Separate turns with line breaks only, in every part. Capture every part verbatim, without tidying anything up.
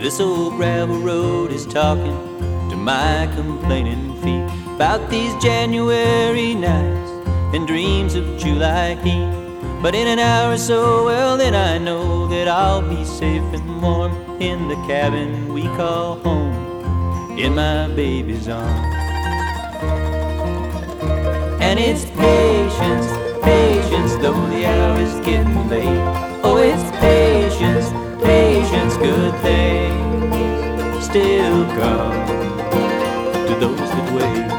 This old gravel road is talking to my complaining feet about these January nights and dreams of July heat. But in an hour or so, well then I know that I'll be safe and warm in the cabin we call home, in my baby's arms. And it's patience, patience, though the hour is getting late. Oh, it's patience, patience, good things still come to those that wait.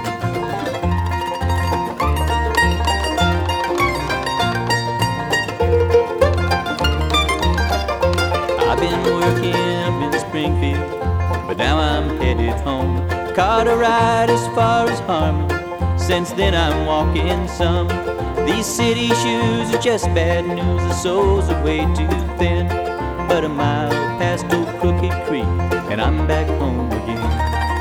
I've been working up in Springfield, but now I'm headed home. Caught a ride as far as Harmon. Since then I'm walking some. These city shoes are just bad news. The soles are way too thin. But a mile past old Crooked Creek and I'm back home again.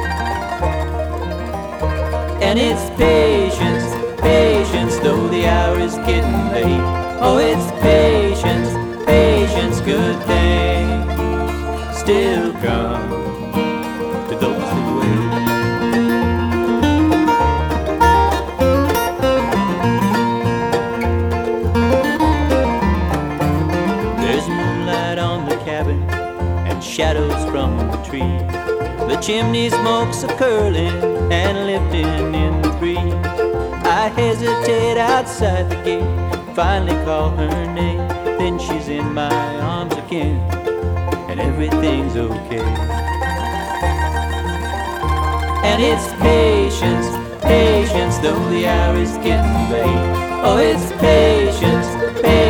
And it's patience, patience, though the hour is getting late. Oh, it's patience, patience, good things still come to those that wait. Shadows from the trees, the chimney smokes are curling and lifting in the breeze. I hesitate outside the gate, finally call her name, then she's in my arms again, and everything's okay. And it's patience, patience, though the hour is getting late. Oh, it's patience, patience.